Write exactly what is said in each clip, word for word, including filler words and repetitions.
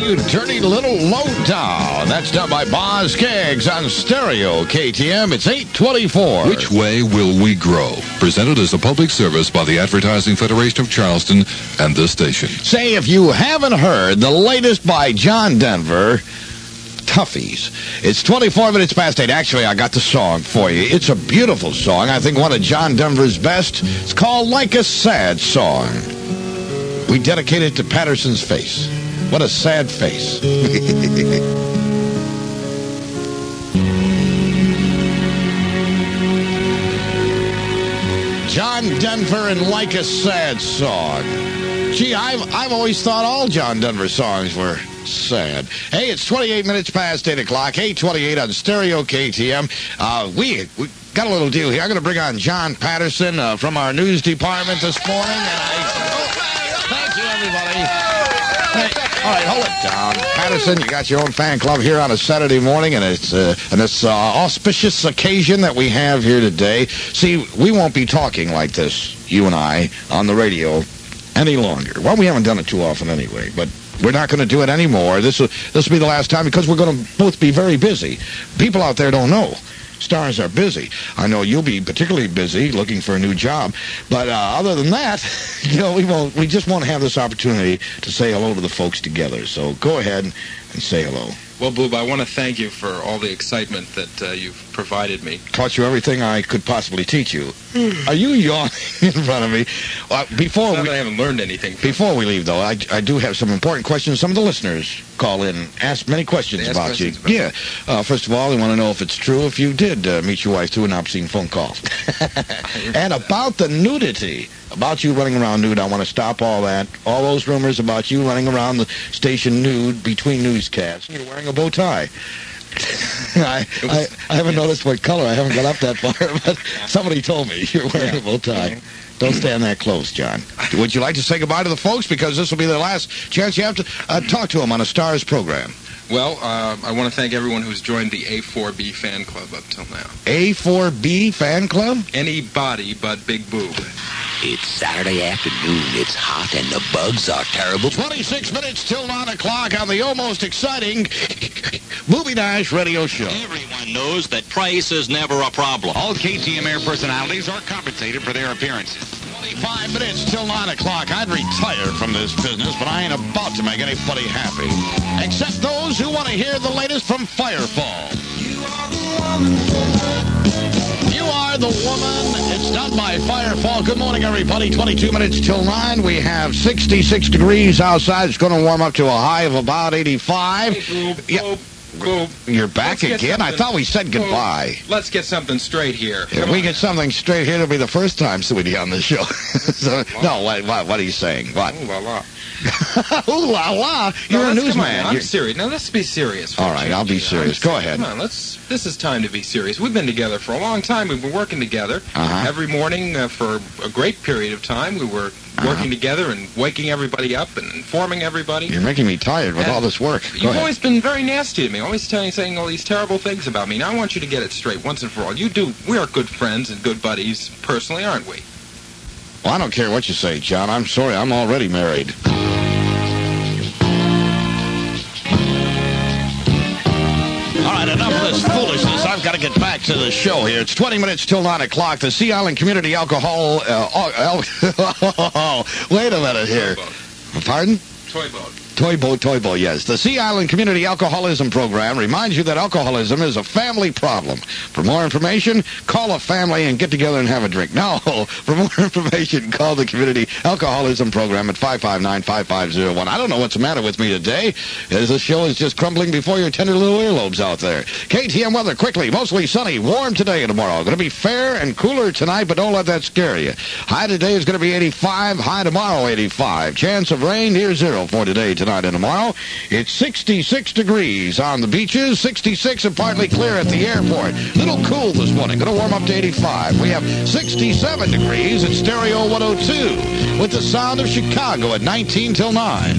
You Dirty Little Lowdown. That's done by Boz Skaggs on stereo K T M. It's eight twenty-four. Which way will we grow? Presented as a public service by the Advertising Federation of Charleston and this station. Say, if you haven't heard the latest by John Denver, Toughies. It's twenty-four minutes past eight. Actually, I got the song for you. It's a beautiful song. I think one of John Denver's best. It's called Like a Sad Song. We dedicate it to Patterson's face. What a sad face. John Denver and Like a Sad Song. Gee, I've, I've always thought all John Denver songs were sad. Hey, it's twenty-eight minutes past eight o'clock, eight twenty-eight on stereo K T M. Uh, we, we got a little deal here. I'm going to bring on John Patterson uh, from our news department this morning. And I, Thank you, everybody. Hey, all right, hold it down. Patterson, you got your own fan club here on a Saturday morning, and it's uh, and this uh, auspicious occasion that we have here today. See, we won't be talking like this, you and I, on the radio any longer. Well, we haven't done it too often anyway, but we're not going to do it anymore. This will, this will be the last time because we're going to both be very busy. People out there don't know. Stars are busy. I know you'll be particularly busy looking for a new job. But uh, other than that, you know, we won't. We just won't have this opportunity to say hello to the folks together. So go ahead and say hello. Well, Boob, I want to thank you for all the excitement that uh, you've provided me. Taught you everything I could possibly teach you. Are you yawning in front of me? Well, before Not we, that I haven't learned anything. Before we leave, though, I, I do have some important questions. Some of the listeners call in, ask many questions ask about questions you. about yeah. Uh, first of all, they want to know if it's true if you did uh, meet your wife through an obscene phone call. And about the nudity, about you running around nude, I want to stop all that. All those rumors about you running around the station nude between newscasts. You're wearing a bow tie. I, I I haven't noticed what color. I haven't got up that far, but somebody told me you're wearing a bow tie. Don't stand that close, John. Would you like to say goodbye to the folks? Because this will be the last chance you have to uh, talk to them on a Stars program. Well, uh, I want to thank everyone who's joined the A four B fan club up till now. A four B fan club? Anybody but Big Boob. It's Saturday afternoon. It's hot and the bugs are terrible. twenty-six minutes till nine o'clock on the almost exciting Movie Dash Radio Show. Everyone knows that price is never a problem. All K T M Air personalities are compensated for their appearance. twenty-five minutes till nine o'clock. I'd retire from this business, but I ain't about to make anybody happy. Except those who want to hear the latest from Firefall. You are the woman. You are the woman. It's done by Firefall. Good morning, everybody. twenty-two minutes till nine. We have sixty-six degrees outside. It's going to warm up to a high of about eighty-five. Hey, Boob, Yeah. Boob, Boob. You're back Let's get again? I something- thought we said goodbye. Boob, let's get something straight here. If Come we on. get something straight here, it'll be the first time, sweetie, on the show. So, no, what, what, what are you saying? What? Ooh la la. Ooh, la, la. You're No, a let's- come on, newsman. I'm You're- serious. Now, let's be serious. for All a right, change I'll be here. serious. I'm Go serious. ahead. Come on, let's. This is time to be serious. We've been together for a long time. We've been working together Uh-huh. every morning uh, for a great period of time. We were working Uh-huh. together and waking everybody up and informing everybody. You're making me tired with And all this work. Go You've ahead. always been very nasty to me, always telling, saying all these terrible things about me. Now I want you to get it straight once and for all. You do. We are good friends and good buddies, personally, aren't we? Well, I don't care what you say, John. I'm sorry. I'm already married. All right, enough of this foolishness. I've got to get back to the show here. It's twenty minutes till nine o'clock. The Sea Island Community Alcohol... Uh, al- wait a minute here. Toy boat. Pardon? Toy boat. Toy boat, toy boat, yes. The Sea Island Community Alcoholism Program reminds you that alcoholism is a family problem. For more information, call a family and get together and have a drink. No, for more information, call the Community Alcoholism Program at five five nine, five five zero one. I don't know what's the matter with me today, as the show is just crumbling before your tender little earlobes out there. K T M weather, quickly. Mostly sunny, warm today and tomorrow. Going to be fair and cooler tonight, but don't let that scare you. High today is going to be eighty-five, high tomorrow eighty-five. Chance of rain near zero for today, tonight, and tomorrow. It's sixty-six degrees on the beaches, sixty-six and partly clear at the airport. Little cool this morning. Going to warm up to eighty-five. We have sixty-seven degrees at Stereo one oh two with the sound of Chicago at nineteen till nine.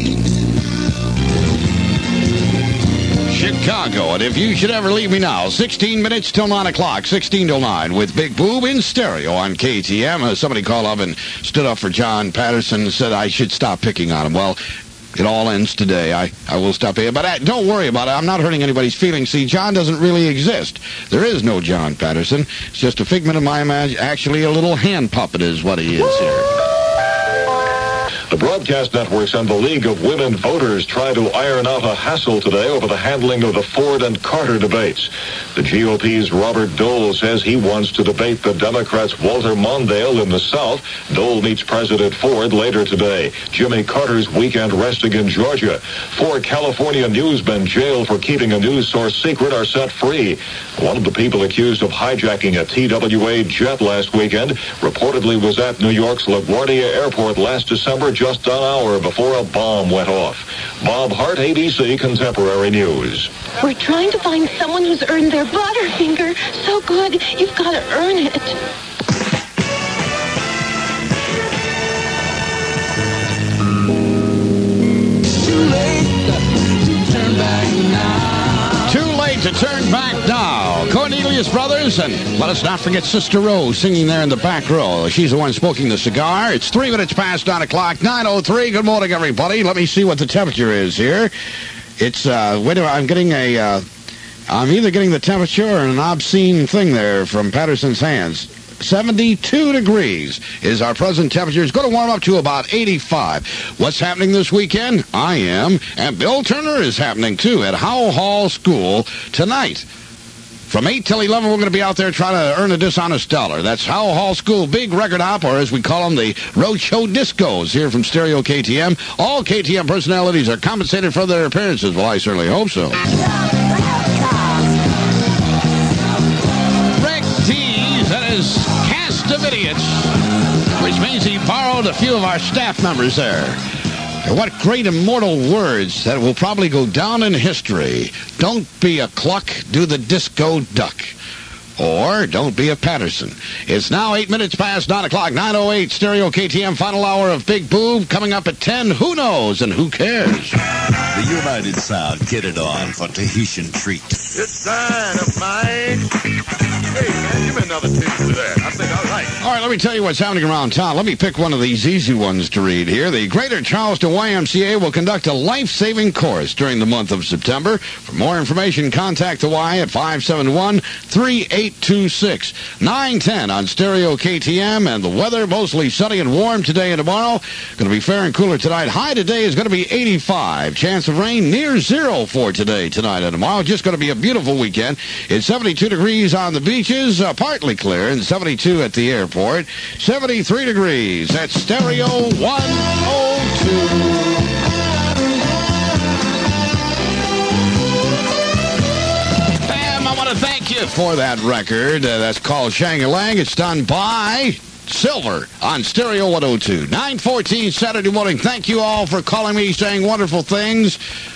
Chicago, and if you should ever leave me now, sixteen minutes till nine o'clock, sixteen till nine, with Big Boob in stereo on K T M. Uh, somebody called up and stood up for John Patterson and said I should stop picking on him. Well, It all ends today. I, I will stop here. But uh, don't worry about it. I'm not hurting anybody's feelings. See, John doesn't really exist. There is no John Patterson. It's just a figment of my imagination. Actually, a little hand puppet is what he is here. The broadcast networks and the League of Women Voters try to iron out a hassle today over the handling of the Ford and Carter debates. The G O P's Robert Dole says he wants to debate the Democrats' Walter Mondale in the South. Dole meets President Ford later today. Jimmy Carter's weekend resting in Georgia. Four California newsmen jailed for keeping a news source secret are set free. One of the people accused of hijacking a T W A jet last weekend reportedly was at New York's LaGuardia Airport last December, just an hour before a bomb went off. Bob Hart, A B C Contemporary News. We're trying to find someone who's earned their Butterfinger. So good, you've got to earn it. Too late to turn back now. Too late to turn back now. Cornelius Brothers, and let us not forget Sister Rose singing there in the back row. She's the one smoking the cigar. It's three minutes past nine o'clock, nine oh three. Good morning, everybody. Let me see what the temperature is here. It's, uh, wait a minute, I'm getting a, uh, I'm either getting the temperature or an obscene thing there from Patterson's hands. seventy-two degrees is our present temperature. It's going to warm up to about eighty-five. What's happening this weekend? I am. And Bill Turner is happening, too, at Howell Hall School tonight. From eight till eleven, we're going to be out there trying to earn a dishonest dollar. That's Howell Hall School, big record hop, or as we call them, the Roadshow Discos here from Stereo K T M. All K T M personalities are compensated for their appearances. Well, I certainly hope so. Rick Dees and his cast of idiots, which means he borrowed a few of our staff members there. And what great immortal words that will probably go down in history. Don't be a cluck, do the disco duck. Or don't be a Patterson. It's now eight minutes past nine o'clock, nine oh eight, Stereo K T M, final hour of Big Boob. Coming up at ten, who knows and who cares? The United Sound, get it on for Tahitian treat. It's dynamite. Hey, man, give me another taste of that. I think I like it. All right, let me tell you what's happening around town. Let me pick one of these easy ones to read here. The Greater Charleston Y M C A will conduct a life-saving course during the month of September. For more information, contact the Y at five seven one, three eight two six. nine ten on Stereo K T M, and the weather mostly sunny and warm today and tomorrow. Going to be fair and cooler tonight. High today is going to be eighty-five. Chance of rain near zero for today, tonight, and tomorrow. Just going to be a beautiful weekend. It's seventy-two degrees on the beaches, uh, partly clear, and seventy-two at the airport. seventy-three degrees at Stereo one oh two. Thank you for that record. Uh, that's called Shang-a-Lang. It's done by Silver on Stereo one oh two. nine fourteen Saturday morning. Thank you all for calling me, saying wonderful things.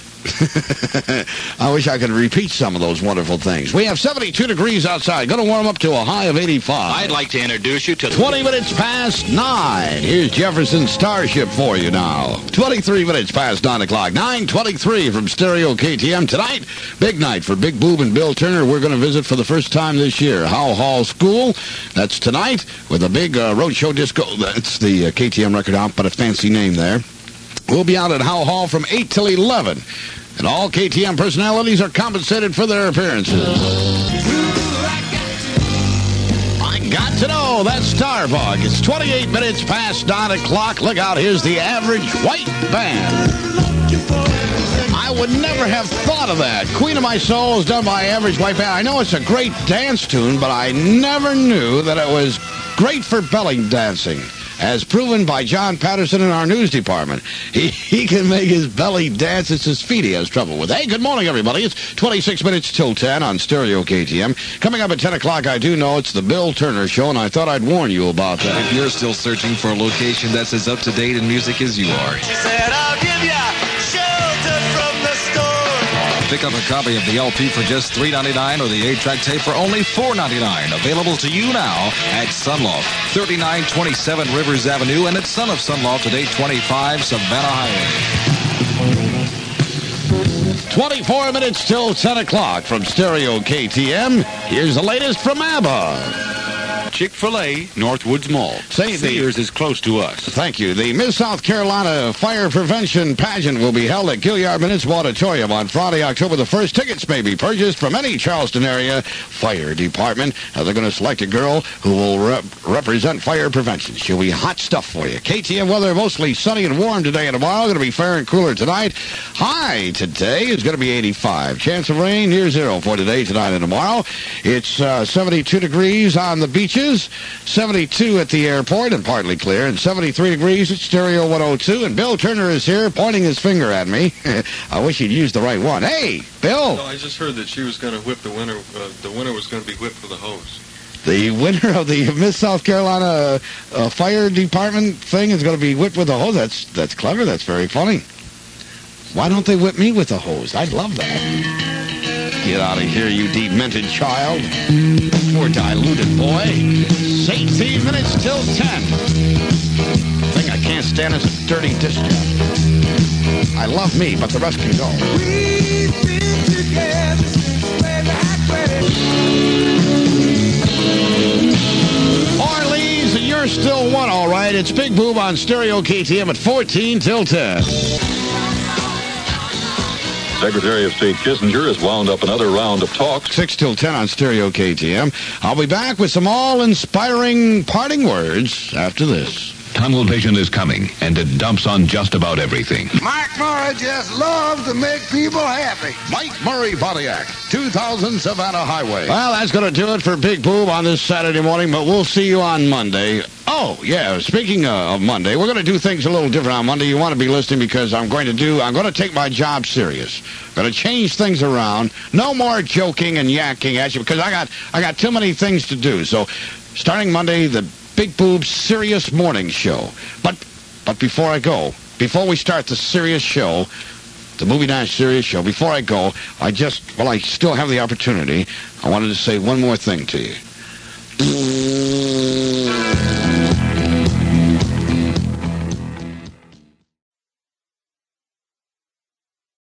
I wish I could repeat some of those wonderful things. We have seventy-two degrees outside. Going to warm up to a high of eighty-five. I'd like to introduce you to... twenty minutes past nine. Here's Jefferson Starship for you now. twenty-three minutes past nine o'clock. nine twenty-three from Stereo K T M. Tonight, big night for Big Boob and Bill Turner. We're going to visit for the first time this year Howell Hall School. That's tonight with a big uh, roadshow disco. That's the uh, K T M record out, but a fancy name there. We'll be out at Howell Hall from eight till eleven. And all K T M personalities are compensated for their appearances. I got to know. That's Starfog. It's twenty-eight minutes past nine o'clock. Look out. Here's the Average White Band. I would never have thought of that. Queen of My Soul is done by Average White Band. I know it's a great dance tune, but I never knew that it was great for belly dancing, as proven by John Patterson in our news department. He he can make his belly dance. It's his feet he has trouble with. Hey, good morning, everybody. It's twenty-six minutes till ten on Stereo K T M. Coming up at ten o'clock, I do know it's the Bill Turner Show, and I thought I'd warn you about that. If you're still searching for a location that's as up-to-date in music as you are, She said, I'll give you shelter from the storm. pick up a copy of the L P for just three ninety-nine or the eight-track tape for only four ninety-nine. Available to you now at Sunloft, thirty-nine twenty-seven Rivers Avenue, and at Son of Sunloft at eight twenty-five Savannah Highway. twenty-four minutes till ten o'clock from Stereo K T M. Here's the latest from ABBA. Chick-fil-A, Northwoods Mall. Say the- Sears is close to us. Thank you. The Miss South Carolina Fire Prevention Pageant will be held at Gilliard Municipal Auditorium on Friday, October the first. Tickets may be purchased from any Charleston area fire department. Now, they're going to select a girl who will rep- represent fire prevention. She'll be hot stuff for you. K T M weather mostly sunny and warm today and tomorrow. Going to be fair and cooler tonight. High today is going to be eighty-five. Chance of rain near zero for today, tonight, and tomorrow. It's uh, seventy-two degrees on the beaches, seventy-two at the airport and partly clear, and seventy-three degrees at Stereo one oh two. And Bill Turner is here pointing his finger at me. I wish he'd used the right one. Hey, Bill. No, I just heard that she was going to whip the winner. Uh, the winner was going to be whipped with a hose. The winner of the Miss South Carolina uh, uh, Fire Department thing is going to be whipped with a hose. That's, that's clever. That's very funny. Why don't they whip me with a hose? I'd love that. Get out of here, you demented child. Poor diluted boy. It's eighteen minutes till ten. The thing I can't stand is a dirty disc jockey. I love me, but the rest can go. We've been together since way back when. Orleans, you're still one, all right. It's Big Boob on Stereo K T M at fourteen till ten. Secretary of State Kissinger has wound up another round of talks. six till ten on Stereo K T M. I'll be back with some all-inspiring parting words after this. Tunnel vision is coming, and it dumps on just about everything. Mike Murray just loves to make people happy. Mike Murray Pontiac, two thousand Savannah Highway. Well, that's going to do it for Big Boob on this Saturday morning, but we'll see you on Monday. Oh, yeah, speaking of Monday, we're going to do things a little different on Monday. You want to be listening because I'm going to do, I'm going to take my job serious. Going to change things around. No more joking and yakking at you because I got, I got too many things to do. So, starting Monday, the Big Boob Serious Morning Show. But but before I go, before we start the serious show, the Movie Night Serious Show, before I go, I just, well, I still have the opportunity. I wanted to say one more thing to you.